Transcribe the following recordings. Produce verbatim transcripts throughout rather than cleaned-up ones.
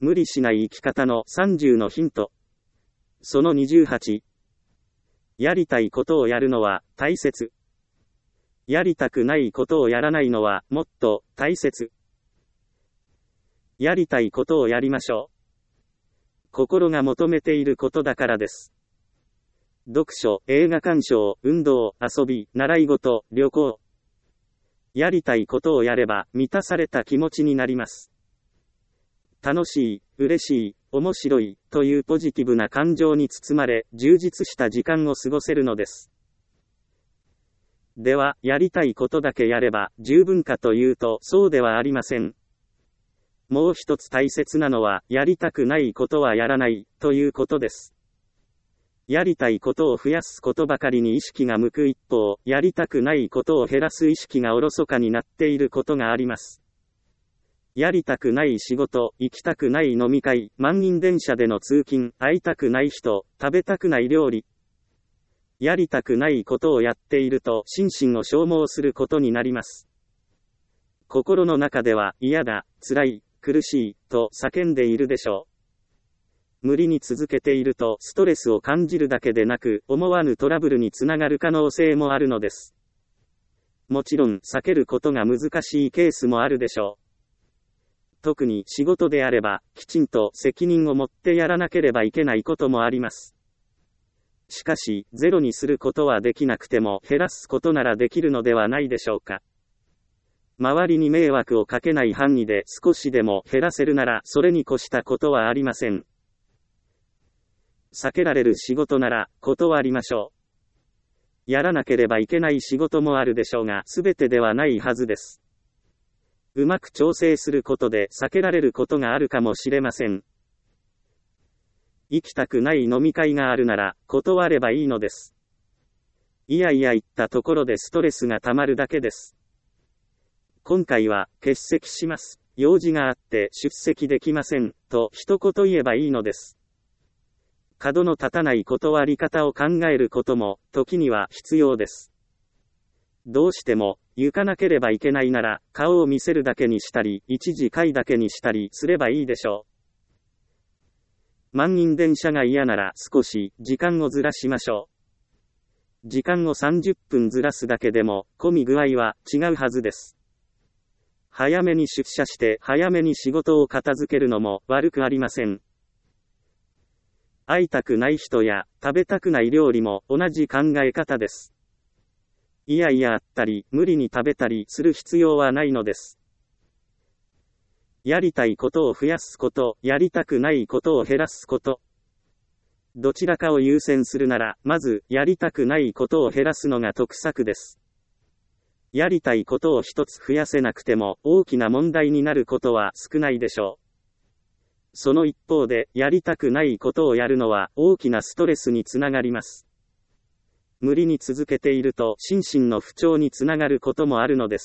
無理しない生き方のさんじゅうのヒント。そのにじゅうはち。やりたいことをやるのは大切。やりたくないことをやらないのはもっと大切。やりたいことをやりましょう。心が求めていることだからです。読書、映画鑑賞、運動、遊び、習い事、旅行。やりたいことをやれば満たされた気持ちになります。楽しい、嬉しい、面白いというポジティブな感情に包まれ、充実した時間を過ごせるのです。では、やりたいことだけやれば十分かというと、そうではありません。もう一つ大切なのは、やりたくないことはやらないということです。やりたいことを増やすことばかりに意識が向く一方、やりたくないことを減らす意識がおろそかになっていることがあります。やりたくない仕事、行きたくない飲み会、満員電車での通勤、会いたくない人、食べたくない料理。やりたくないことをやっていると心身を消耗することになります。心の中では嫌だ、辛い、苦しいと叫んでいるでしょう。無理に続けているとストレスを感じるだけでなく、思わぬトラブルにつながる可能性もあるのです。もちろん避けることが難しいケースもあるでしょう。特に仕事であれば、きちんと責任を持ってやらなければいけないこともあります。しかし、ゼロにすることはできなくても減らすことならできるのではないでしょうか。周りに迷惑をかけない範囲で少しでも減らせるなら、それに越したことはありません。避けられる仕事なら、断りましょう。やらなければいけない仕事もあるでしょうが、すべてではないはずです。うまく調整することで避けられることがあるかもしれません。行きたくない飲み会があるなら、断ればいいのです。いやいや言ったところでストレスがたまるだけです。今回は、欠席します。用事があって出席できません。と一言言えばいいのです。角の立たない断り方を考えることも、時には必要です。どうしても、行かなければいけないなら、顔を見せるだけにしたり、一時会だけにしたりすればいいでしょう。満員電車が嫌なら少し時間をずらしましょう。時間をさんじゅっぷんずらすだけでも、混み具合は違うはずです。早めに出社して早めに仕事を片付けるのも悪くありません。会いたくない人や食べたくない料理も同じ考え方です。いやいやあったり無理に食べたりする必要はないのです。やりたいことを増やすこと、やりたくないことを減らすこと。どちらかを優先するなら、まずやりたくないことを減らすのが得策です。やりたいことを一つ増やせなくても大きな問題になることは少ないでしょう。その一方で、やりたくないことをやるのは大きなストレスにつながります。無理に続けていると心身の不調につながることもあるのです。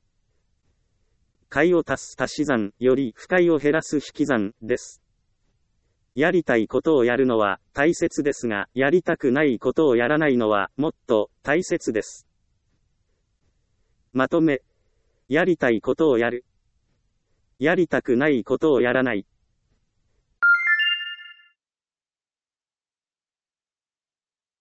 解を足す足し算より不快を減らす引き算です。やりたいことをやるのは大切ですが、やりたくないことをやらないのはもっと大切です。まとめ。やりたいことをやる。やりたくないことをやらない。